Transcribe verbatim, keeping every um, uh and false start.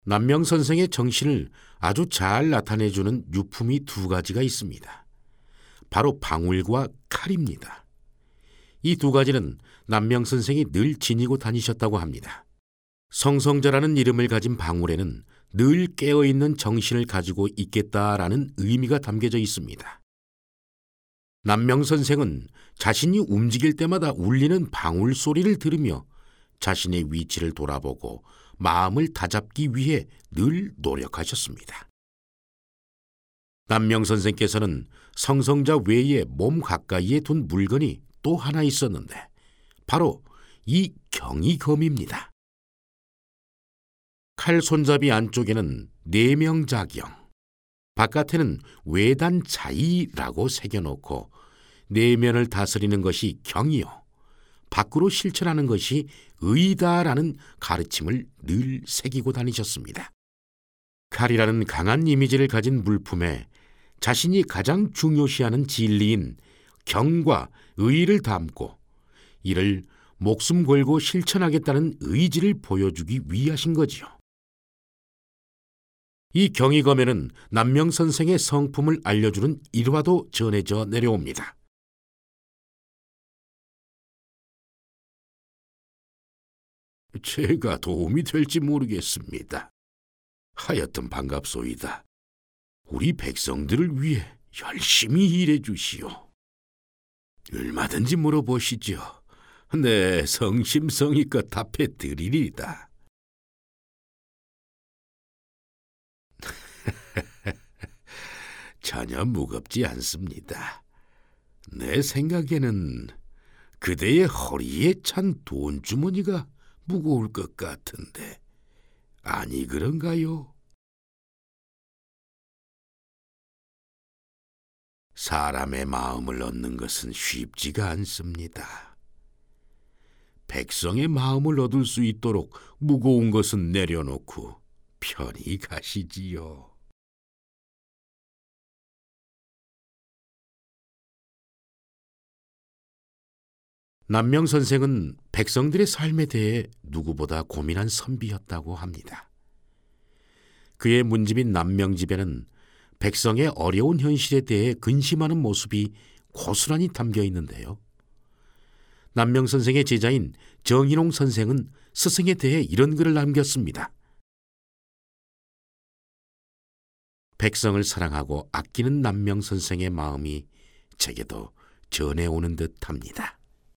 남명 선생의 정신을 아주 잘 나타내주는 유품이 두 가지가 있습니다. 바로 방울과 칼입니다. 이 두 가지는 남명 선생이 늘 지니고 다니셨다고 합니다. 성성자라는 이름을 가진 방울에는 늘 깨어있는 정신을 가지고 있겠다라는 의미가 담겨져 있습니다. 남명 선생은 자신이 움직일 때마다 울리는 방울 소리를 들으며 자신의 위치를 돌아보고 마음을 다잡기 위해 늘 노력하셨습니다. 남명 선생께서는 성성자 외에 몸 가까이에 둔 물건이 또 하나 있었는데 바로 이 경이검입니다. 칼 손잡이 안쪽에는 내명자경, 바깥에는 외단자이라고 새겨놓고 내면을 다스리는 것이 경이요, 밖으로 실천하는 것이 의다라는 가르침을 늘 새기고 다니셨습니다. 칼이라는 강한 이미지를 가진 물품에 자신이 가장 중요시하는 진리인 경과 의를 담고 이를 목숨 걸고 실천하겠다는 의지를 보여주기 위하신 거지요. 이 경이검에는 남명 선생의 성품을 알려주는 일화도 전해져 내려옵니다. 제가 도움이 될지 모르겠습니다. 하여튼 반갑소이다. 우리 백성들을 위해 열심히 일해 주시오. 얼마든지 물어보시죠. 네, 성심성의껏 답해 드리리다. 전혀 무겁지 않습니다. 내 생각에는 그대의 허리에 찬 돈주머니가 무거울 것 같은데 아니 그런가요? 사람의 마음을 얻는 것은 쉽지가 않습니다. 백성의 마음을 얻을 수 있도록 무거운 것은 내려놓고 편히 가시지요. 남명 선생은 백성들의 삶에 대해 누구보다 고민한 선비였다고 합니다. 그의 문집인 남명집에는 백성의 어려운 현실에 대해 근심하는 모습이 고스란히 담겨 있는데요. 남명 선생의 제자인 정인홍 선생은 스승에 대해 이런 글을 남겼습니다. 백성을 사랑하고 아끼는 남명 선생의 마음이 제게도 전해오는 듯합니다.